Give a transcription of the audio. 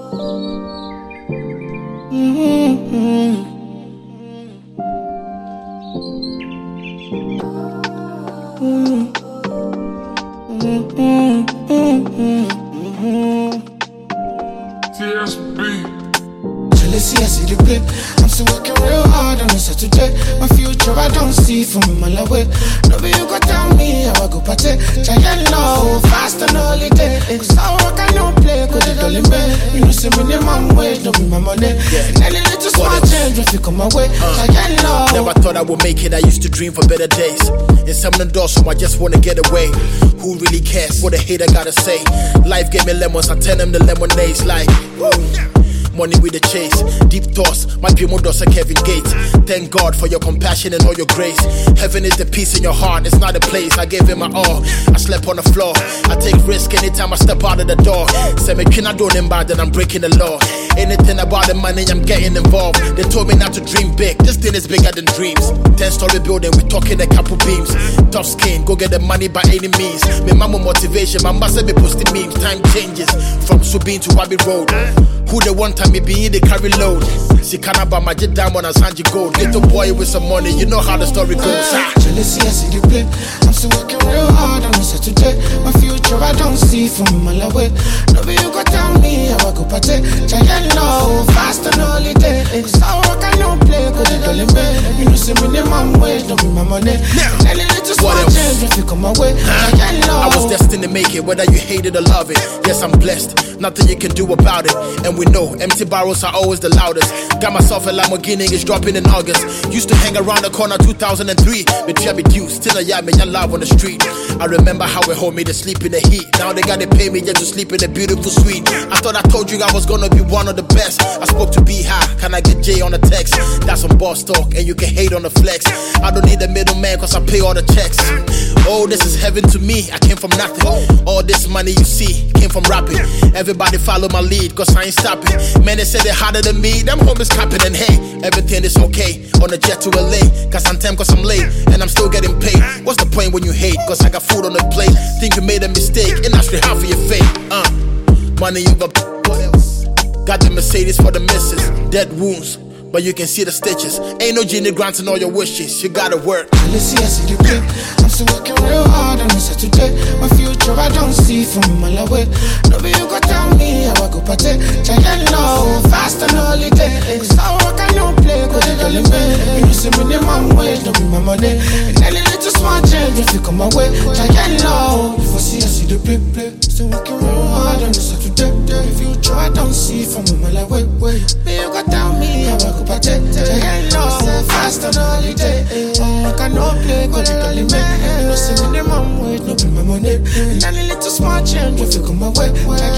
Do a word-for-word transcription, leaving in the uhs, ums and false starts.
Mm-hmm. Mm-hmm. Mm-hmm. T S B. Jealousy, I see the play. I'm still working real hard on a Saturday. My future I don't see from a mile away. Nobody you go tell me how I go party. Giant low, fast and holiday. Cause I work, I don't play, cause they don't me. You know, see minimum wage, don't be my money. And a little small change if you come my way. Giant low. Never thought I would make it, I used to dream for better days. In some of the doors, so I just wanna get away. Who really cares what a hater gotta say? Life gave me lemons, I turn them to lemonades like, woo. Money with the chase, deep thoughts, my dream will does a Kevin Gates. Thank God for your compassion and all your grace. Heaven is the peace in your heart, it's not a place. I gave him my all, I slept on the floor. I take risk anytime I step out of the door. Say me can I do them bad, then I'm breaking the law. Anything about the money, I'm getting involved. They told me not to dream big, this thing is bigger than dreams. Ten story building, we talking a couple beams. Tough skin, go get the money by any means. Me mama motivation, my must be posting memes. Time changes, from Subin to Abbey Road. Who the one time me be in the carry load? See Kanaba, my jet diamond and Sanji gold. Little boy with some money, you know how the story goes. Ah. Jealousy, I see the play. I'm still working real hard on a Saturday. My future I don't see from a mile away. Nobody you go tell me how I go party. Giant low, fast and holiday. Cause I work, I don't play, cause they don't me. You know, see minimum wage, don't be my money. And a little small change if you come my way. Giant low. I was destined to make it, whether you hate it or love it. Yes, I'm blessed, nothing you can do about it. And we know empty barrels are always the loudest. Got myself a Lamborghini, it's dropping in August. Used to hang around the corner two thousand three. But yeah, me due, still a yeah, me your love on the street. I remember how we hold me to sleep in the heat. Now they gotta pay me just to sleep in a beautiful suite. I thought I told you I was gonna be one of the best. I spoke to B High, can I get J on the text? That's some boss talk, and you can hate on the flex. I don't need a middleman, cause I pay all the checks. Oh, this is heaven to me, I came from nothing. All this money you see came from rapping. Everybody follow my lead, cause I ain't stopping. Man, they say they're harder than me, them homies capping. And hey, everything is okay on the jet to L A. Cause I'm time, cause I'm late, and I'm still getting paid. What's the point when you hate? Cause I got food on the plate. Think you made a mistake, and that's half of your fate. Uh, money over, what else? Got the Mercedes for the missus. Dead wounds, but you can see the stitches. Ain't no genie granting all your wishes, you gotta work. Jealousy, I see the play. I'm still working real hard on a Saturday. My future I don't see from a mile away. Nobody you go tell me how I go party. Giant low, fast and holiday. Cause I work, I don't play, cause they don't me. You know, see minimum wage, don't be my money. And any little small change if you come my way. Giant low, if I see, I see the play, play. Still working real hard on a Saturday. My future I don't see from a mile away. Me you go tell me how I go party. Giant low, fast and holiday. Oh, I cannot play, cause they don't me. You know, see minimum wage, don't be my money. And any little small change if you come my way.